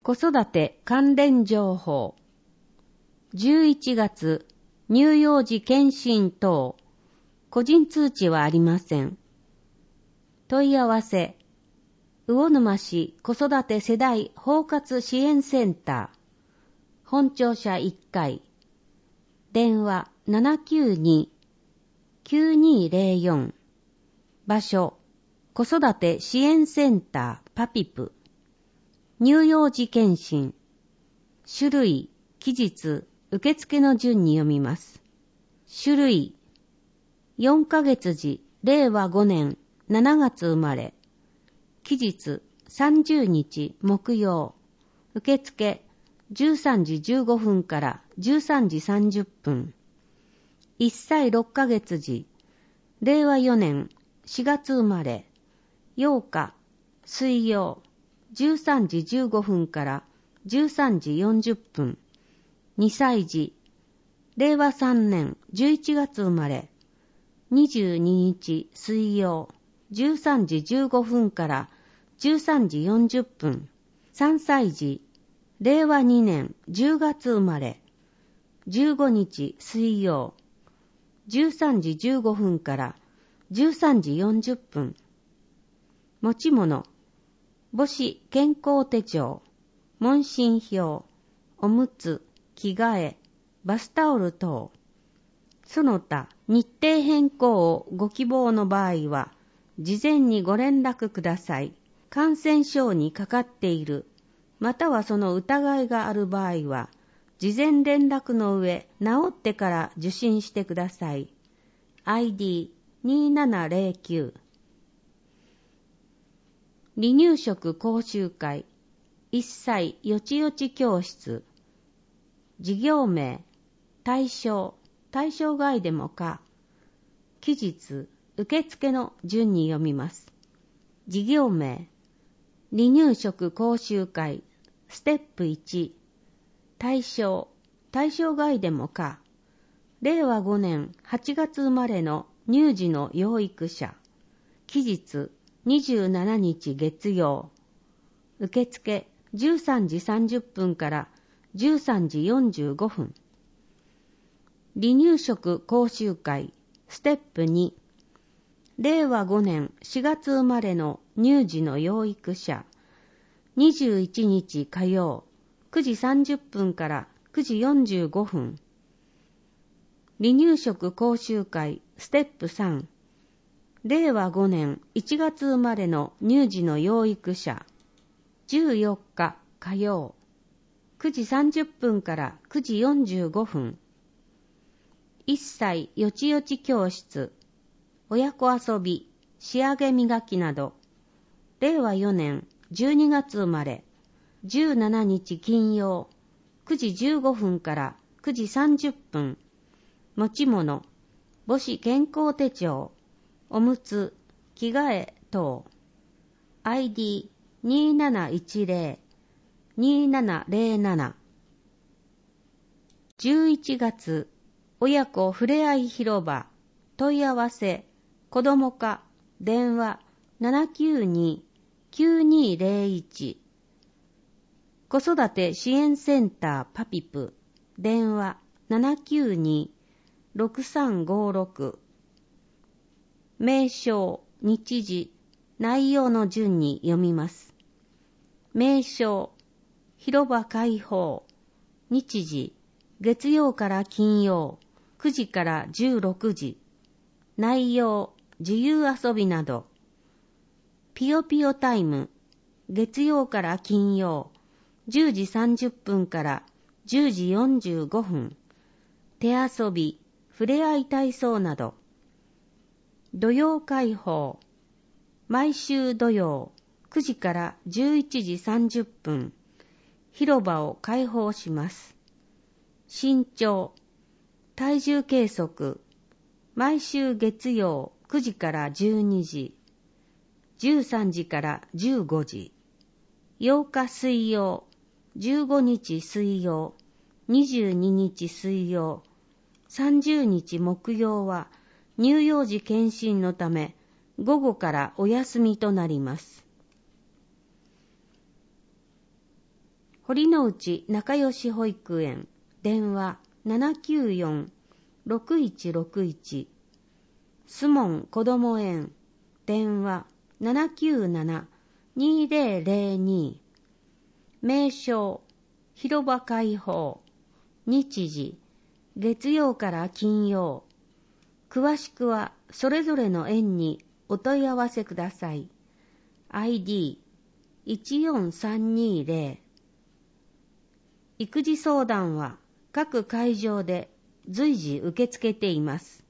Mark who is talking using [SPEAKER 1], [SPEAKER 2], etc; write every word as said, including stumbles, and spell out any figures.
[SPEAKER 1] 子育て関連情報。じゅういちがつ、乳幼児検診等、個人通知はありません。問い合わせ、魚沼市子育て世代包括支援センター、本庁舎いっかい、電話 ななきゅうに きゅうにーぜろよん、場所、子育て支援センターパピプ、乳幼児検診、種類、期日、受付の順に読みます。種類、よんかげつじ、れいわごねんしちがつ生まれ、期日、さんじゅうにち木曜、受付、じゅうさんじじゅうごふんからじゅうさんじさんじゅっぷん。いっさいろっかげつじ、れいわよねんしがつ生まれ、ようか、水曜、じゅうさんじじゅうごふんからじゅうさんじよんじゅっぷん。にさいじ、れいわさんねんじゅういちがつ生まれ、にじゅうににち水曜、じゅうさんじじゅうごふんからじゅうさんじよんじゅっぷん。さんさいじ、れいわにねんじゅうがつ生まれ、じゅうごにち水曜、じゅうさんじじゅうごふんからじゅうさんじよんじゅっぷん。持ち物、母子健康手帳、問診票、おむつ、着替え、バスタオル等。その他、日程変更をご希望の場合は、事前にご連絡ください。感染症にかかっている、またはその疑いがある場合は、事前連絡の上、治ってから受診してください。アイディーにーななぜろきゅう。離乳食講習会、いっさいよちよち教室。事業名、対象、対象外でもか。期日、受付の順に読みます。事業名、離乳食講習会、ステップいち。対象、対象外でもか。れいわごねんはちがつ生まれの乳児の養育者。期日、にじゅうしちにち月曜。受付、じゅうさんじさんじゅっぷんからじゅうさんじよんじゅうごふん。離乳食講習会、ステップに。れいわごねんしがつ生まれの乳児の養育者。にじゅういちにち火曜、くじさんじゅっぷんからくじよんじゅうごふん。離乳食講習会、ステップさん。れいわごねんいちがつ生まれの乳児の養育者。じゅうよっか火曜、くじさんじゅっぷんからくじよんじゅうごふん。いっさいよちよち教室、親子遊び、仕上げ磨きなど。れいわよねんじゅうにがつ生まれ、じゅうしちにち金曜、くじじゅうごふんからくじさんじゅっぷん。持ち物、母子健康手帳、おむつ、着替え等。アイディーにーなないちぜろ にーななぜろなな。じゅういちがつ、親子ふれあい広場、問い合わせ、子ども課、電話 ななきゅうに きゅうにーぜろいち。子育て支援センターパピプ、電話 ななきゅうに ろくさんごろく。名称、日時、内容の順に読みます。名称、広場開放、日時、月曜から金曜、くじからじゅうろくじ。内容、自由遊びなど。ピヨピヨタイム、月曜から金曜、じゅうじさんじゅっぷんからじゅうじよんじゅうごふん。手遊び、ふれあい体操など。土曜開放、毎週土曜、くじからじゅういちじさんじゅっぷん。広場を開放します。身長、体重計測、毎週月曜くじからじゅうにじ、じゅうさんじからじゅうごじ、ようか水曜、じゅうごにち水曜、にじゅうににち水曜、さんじゅうにち木曜は乳幼児検診のため午後からお休みとなります。 堀之内仲良し保育園電話 ななきゅうよん ろくいちろくいち スモンこども園電話 ななきゅうなな にぜろぜろに 名称広場開放日時月曜から金曜。詳しくはそれぞれの園にお問い合わせください。アイディーいちよんさんにぜろ。育児相談は各会場で随時受け付けています。